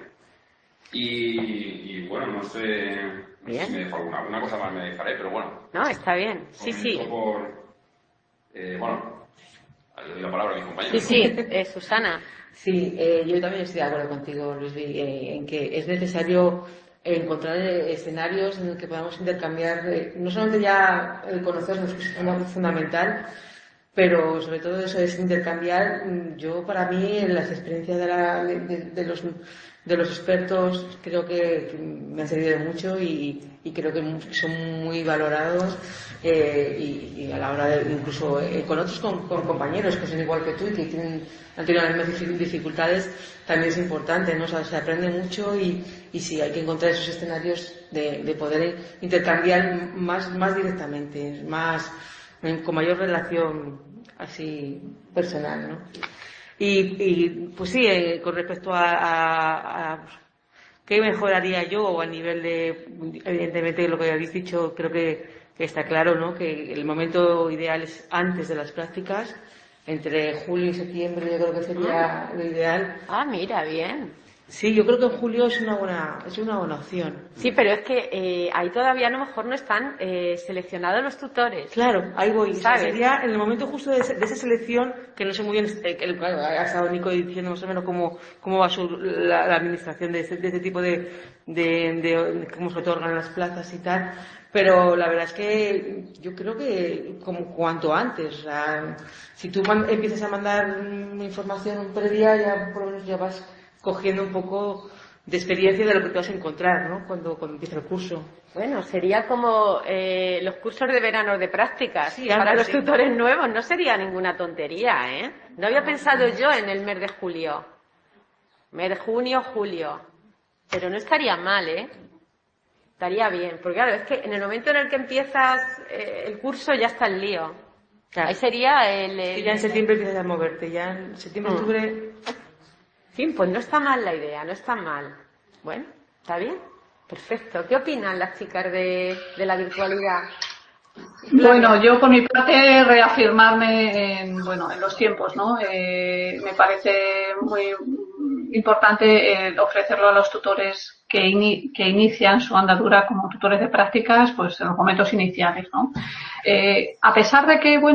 Y bueno, no sé si me dejo alguna cosa más me dejaré, pero bueno.
No, está bien, sí.
Bueno, le doy la palabra a mi compañero.
Sí, Susana.
Sí, yo también estoy de acuerdo contigo, Luis, en que es necesario encontrar escenarios en los que podamos intercambiar, no solamente ya conocernos, que es fundamental, pero sobre todo eso es intercambiar. Yo, para mí, las experiencias de los expertos creo que me han servido de mucho y creo que son muy valorados, y a la hora de, incluso con otros con compañeros que son igual que tú y que han tenido las mismas dificultades, también es importante, ¿no? O sea, se aprende mucho y sí, hay que encontrar esos escenarios de poder intercambiar más directamente, con mayor relación así personal, ¿no? Y pues sí, con respecto a qué mejoraría yo a nivel de, evidentemente lo que habéis dicho, creo que está claro, ¿no? Que el momento ideal es antes de las prácticas, entre julio y septiembre, yo creo que sería lo ideal.
Ah, mira, bien.
Sí, yo creo que en julio es una buena opción.
Sí, pero es que ahí todavía a lo mejor no están seleccionados los tutores.
Claro, ahí voy.
¿Sabes?
Sería en el momento justo de esa selección, que no sé muy bien, claro, ha estado Nico diciendo más o menos cómo va la administración de este tipo de cómo se otorgan las plazas y tal. Pero la verdad es que yo creo que como cuanto antes. O sea, si tú empiezas a mandar información previa, ya por lo menos ya vas cogiendo un poco de experiencia de lo que te vas a encontrar, ¿no? Cuando empieza el curso.
Bueno, sería como los cursos de verano de prácticas.
Sí,
para los
sí.
tutores nuevos no sería ninguna tontería, ¿eh? No había pensado yo en el mes de julio. Mes de junio, julio. Pero no estaría mal, ¿eh? Estaría bien. Porque claro, es que en el momento en el que empiezas el curso ya está el lío.
Claro.
Ahí sería
Y ya en septiembre empiezas a moverte. Ya en septiembre, octubre...
En fin, pues no está mal la idea, no está mal. Bueno, está bien. Perfecto. ¿Qué opinan las chicas de la virtualidad?
Bueno, yo por mi parte reafirmarme en los tiempos, ¿no? Me parece muy importante ofrecerlo a los tutores que inician su andadura como tutores de prácticas, pues en los momentos iniciales, ¿no? A pesar de que,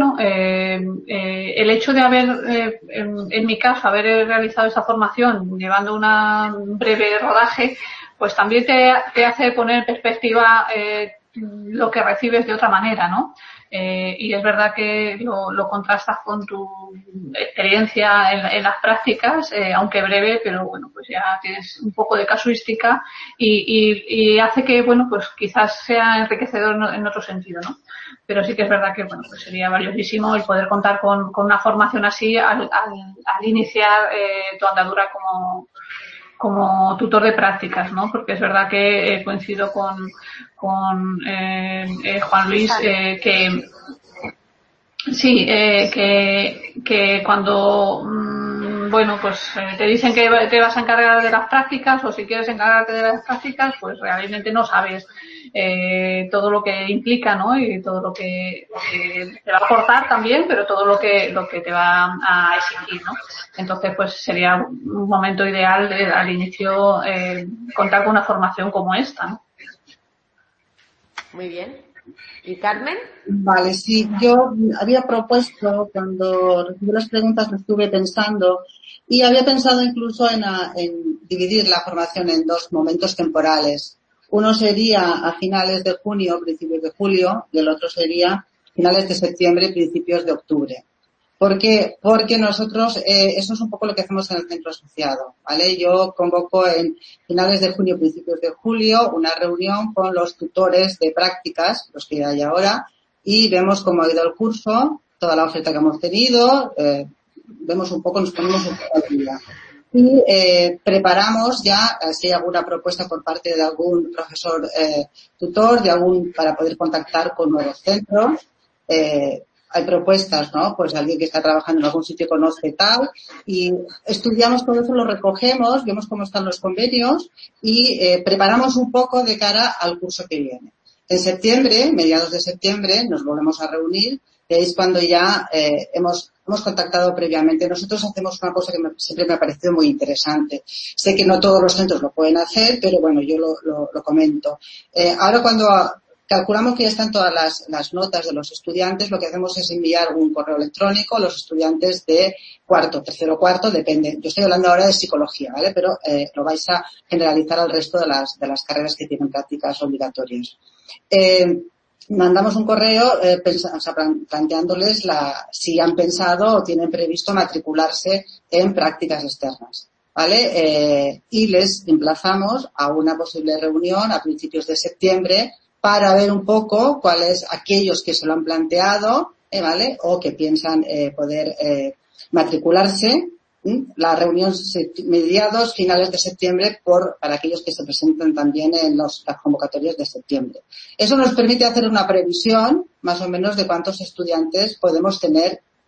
el hecho de haber, en mi caso, haber realizado esa formación llevando un breve rodaje, pues también te hace poner en perspectiva lo que recibes de otra manera, ¿no? Y es verdad que lo contrastas con tu experiencia en las prácticas, aunque breve, pero bueno, pues ya tienes un poco de casuística y hace que, pues quizás sea enriquecedor en otro sentido, ¿no? Pero sí que es verdad que, pues sería valiosísimo el poder contar con una formación así al iniciar tu andadura como tutor de prácticas, ¿no? Porque es verdad que coincido con Juan Luis que sí, que cuando te dicen que te vas a encargar de las prácticas o si quieres encargarte de las prácticas, pues realmente no sabes todo lo que implica, ¿no? Y todo lo que te va a aportar también, pero todo lo que te va a exigir, ¿no? Entonces, pues sería un momento ideal al inicio contar con una formación como esta, ¿no?
Muy bien. ¿Y Carmen?
Vale, sí, yo había propuesto, cuando recibí las preguntas, lo estuve pensando, y había pensado incluso en dividir la formación en dos momentos temporales. Uno sería a finales de junio, principios de julio, y el otro sería finales de septiembre, principios de octubre. ¿Por qué? Porque nosotros, eso es un poco lo que hacemos en el centro asociado, ¿vale? Yo convoco en finales de junio, principios de julio, una reunión con los tutores de prácticas, los que hay ahora, y vemos cómo ha ido el curso, toda la oferta que hemos tenido, vemos un poco, nos ponemos un poco al día. Y preparamos ya, si hay alguna propuesta por parte de algún profesor tutor, para poder contactar con nuevos centros. Hay propuestas, ¿no? Pues alguien que está trabajando en algún sitio conoce tal, y estudiamos todo eso, lo recogemos, vemos cómo están los convenios y preparamos un poco de cara al curso que viene. En septiembre, mediados de septiembre, nos volvemos a reunir, y ahí es cuando ya hemos contactado previamente. Nosotros hacemos una cosa que siempre me ha parecido muy interesante. Sé que no todos los centros lo pueden hacer, pero bueno, yo lo comento. Ahora cuando calculamos que ya están todas las notas de los estudiantes, lo que hacemos es enviar un correo electrónico a los estudiantes de tercero o cuarto, depende. Yo estoy hablando ahora de psicología, ¿vale? Pero lo vais a generalizar al resto de las carreras que tienen prácticas obligatorias. Mandamos un correo planteándoles si han pensado o tienen previsto matricularse en prácticas externas, ¿vale? Y les emplazamos a una posible reunión a principios de septiembre para ver un poco cuáles aquellos que se lo han planteado, ¿vale? O que piensan poder matricularse. La reunión mediados, finales de septiembre, para aquellos que se presenten también en las convocatorias de septiembre. Eso nos permite hacer una previsión, más o menos, de cuántos estudiantes podemos tener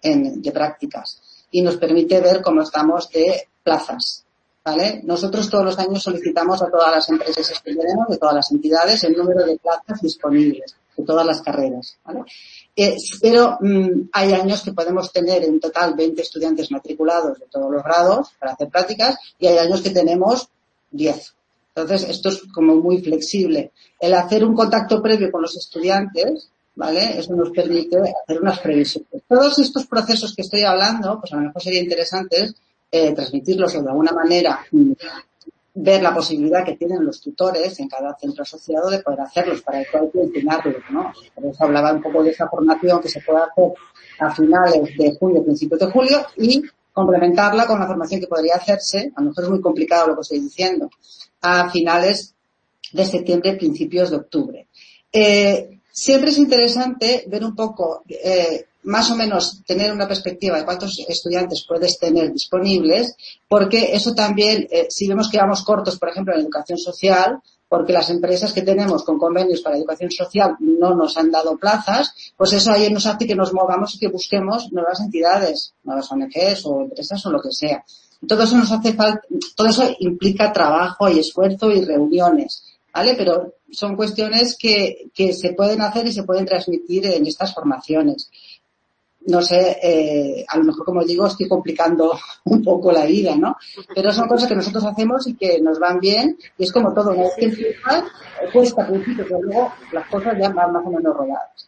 de prácticas y nos permite ver cómo estamos de plazas, ¿vale? Nosotros todos los años solicitamos a todas las empresas que tenemos, de todas las entidades, el número de plazas disponibles de todas las carreras, ¿vale? Pero hay años que podemos tener en total 20 estudiantes matriculados de todos los grados para hacer prácticas y hay años que tenemos 10. Entonces, esto es como muy flexible. El hacer un contacto previo con los estudiantes, ¿vale? Eso nos permite hacer unas previsiones. Todos estos procesos que estoy hablando, pues a lo mejor sería interesante transmitirlos o de alguna manera ver la posibilidad que tienen los tutores en cada centro asociado de poder hacerlos, para eso hay que enseñarlos, ¿no? Por eso hablaba un poco de esa formación que se puede hacer a finales de junio, principios de julio, y complementarla con la formación que podría hacerse, a lo mejor es muy complicado lo que estoy diciendo, a finales de septiembre, principios de octubre. Siempre es interesante ver un poco, más o menos tener una perspectiva de cuántos estudiantes puedes tener disponibles, porque eso también, si vemos que vamos cortos, por ejemplo, en educación social, porque las empresas que tenemos con convenios para educación social no nos han dado plazas, pues eso ahí nos hace que nos movamos y que busquemos nuevas entidades, nuevas ONGs o empresas o lo que sea. Todo eso nos hace falta, todo eso implica trabajo y esfuerzo y reuniones, ¿vale? Pero son cuestiones que se pueden hacer y se pueden transmitir en estas formaciones. No sé, a lo mejor, como digo, estoy complicando un poco la vida, ¿no? Pero son cosas que nosotros hacemos y que nos van bien, y es como todo, una vez que empieza, cuesta al principio, pero luego las cosas ya van más o menos rodadas.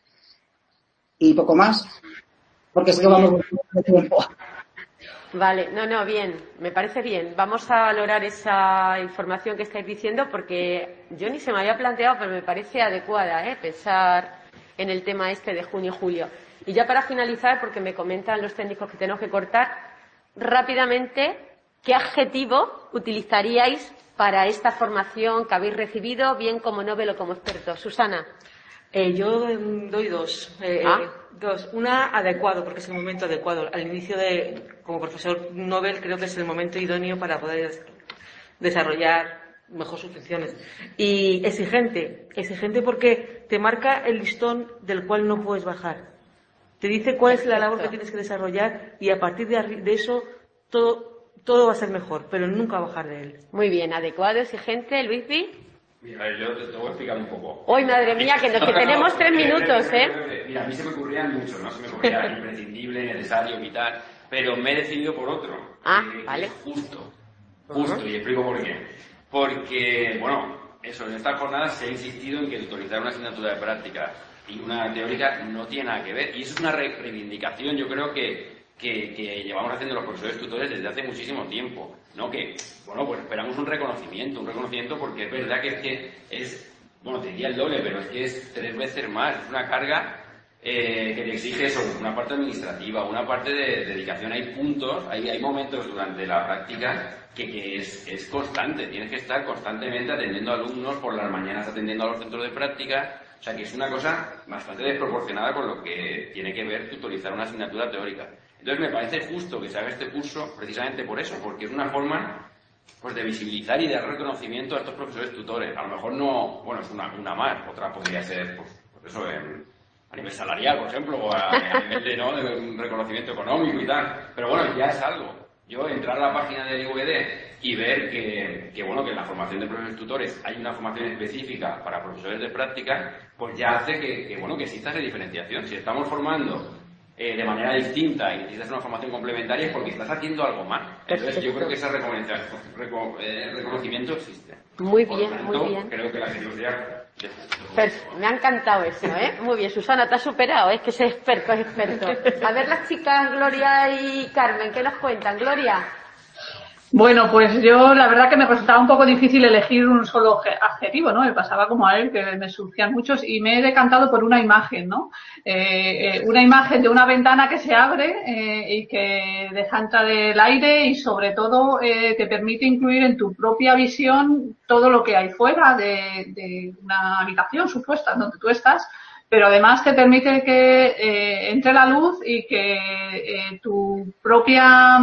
Y poco más, porque es que vamos muy de tiempo.
Vale, no, bien, me parece bien. Vamos a valorar esa información que estáis diciendo porque yo ni se me había planteado, pero me parece adecuada, pensar en el tema este de junio y julio. Y ya para finalizar, porque me comentan los técnicos que tenemos que cortar, rápidamente, ¿qué adjetivo utilizaríais para esta formación que habéis recibido, bien como Nobel o como experto? Susana.
Yo doy dos. Dos. Una, adecuado, porque es el momento adecuado. Al inicio como profesor Nobel, creo que es el momento idóneo para poder desarrollar mejor sus funciones. Y exigente porque te marca el listón del cual no puedes bajar. Te dice cuál es la labor que tienes que desarrollar y a partir de eso todo va a ser mejor, pero nunca bajar de él.
Muy bien, adecuado, exigente, Luispi.
Mira, yo te voy a explicar un poco.
¡Uy, madre mía, que tenemos 3 minutos,
Mira, a mí se me ocurrían mucho, ¿no? Se me ocurría imprescindible, necesario, vital, pero me he decidido por otro.
Vale.
Justo, y explico por qué. Porque, bueno, eso, en estas jornadas se ha insistido en que tutorizar una asignatura de práctica y una teórica no tiene nada que ver. Y eso es una reivindicación, yo creo que llevamos haciendo los profesores tutores desde hace muchísimo tiempo, ¿no? Que, bueno, pues esperamos un reconocimiento porque es verdad que es, bueno, te diría el doble, pero es que es 3 veces más, es una carga que te exige eso, una parte administrativa, una parte de dedicación. Hay puntos, hay momentos durante la práctica que es constante, tienes que estar constantemente atendiendo a alumnos, por las mañanas atendiendo a los centros de práctica. O sea, que es una cosa bastante desproporcionada con lo que tiene que ver tutorizar una asignatura teórica. Entonces me parece justo que se haga este curso precisamente por eso, porque es una forma pues de visibilizar y de dar reconocimiento a estos profesores tutores. A lo mejor no, bueno, es una más, otra podría ser, pues eso, a nivel salarial, por ejemplo, o a nivel de un reconocimiento económico y tal. Pero bueno, ya es algo. Yo entrar a la página del IVD y ver que bueno, que en la formación de profesores tutores hay una formación específica para profesores de práctica, pues ya hace que exista esa diferenciación. Si estamos formando de manera distinta y necesitas una formación complementaria es porque estás haciendo algo más. Entonces yo creo que ese reconocimiento existe.
Muy bien, muy bien.
Creo que la generosidad...
Me ha encantado eso, Muy bien, Susana, te has superado, es que es experto. A ver las chicas, Gloria y Carmen, ¿qué nos cuentan? Gloria.
Bueno, pues yo la verdad que me resultaba un poco difícil elegir un solo adjetivo, ¿no? Me pasaba como a él, que me surgían muchos y me he decantado por una imagen, ¿no? Una imagen de una ventana que se abre y que deja entrar el aire y sobre todo te permite incluir en tu propia visión todo lo que hay fuera de una habitación supuesta donde tú estás, pero además te permite que entre la luz y que tu propia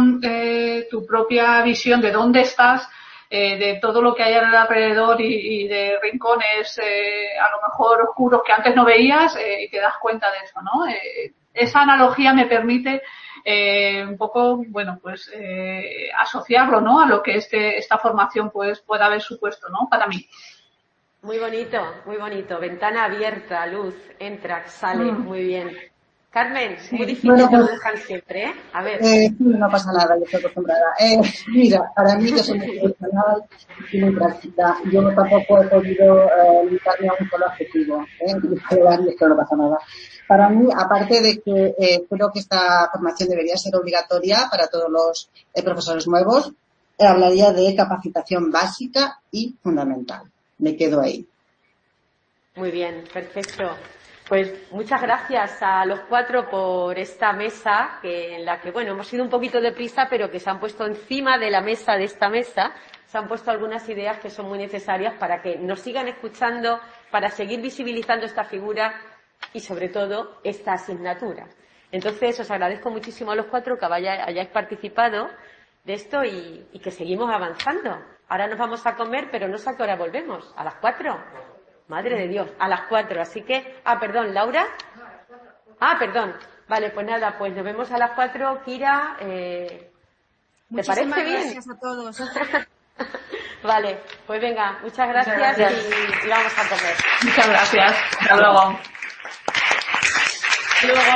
visión de dónde estás, de todo lo que hay alrededor y de rincones a lo mejor oscuros que antes no veías y te das cuenta de eso, ¿no? esa analogía me permite un poco, bueno, pues asociarlo, ¿no? A lo que esta formación pues pueda haber supuesto, ¿no? Para mí.
Muy bonito. Ventana abierta, luz, entra, sale, muy bien. Carmen, muy difícil, bueno, pues, lo dejan siempre, ¿eh? A ver.
No pasa nada, yo estoy acostumbrada. Mira, para mí, que soy muy profesional y muy práctica, yo tampoco he podido limitarme a un solo objetivo, esto no pasa nada. Para mí, aparte de que creo que esta formación debería ser obligatoria para todos los profesores nuevos, hablaría de capacitación básica y fundamental. Me quedo ahí.
Muy bien, perfecto. Pues muchas gracias a los 4 por esta mesa, en la que, bueno, hemos ido un poquito deprisa, pero que se han puesto encima de la mesa, de esta mesa, se han puesto algunas ideas que son muy necesarias para que nos sigan escuchando, para seguir visibilizando esta figura y, sobre todo, esta asignatura. Entonces, os agradezco muchísimo a los 4 que hayáis participado de esto y que seguimos avanzando. Ahora nos vamos a comer, pero no sé a qué hora volvemos. ¿A las 4? Madre de Dios, a las 4. Así que, perdón, Laura. Perdón. Vale, pues nada, pues nos vemos a las 4. Kira, ¿te parece bien?
Gracias a todos.
Vale, pues venga, muchas gracias. Y vamos a comer.
Muchas gracias. Hasta luego.
Hasta luego.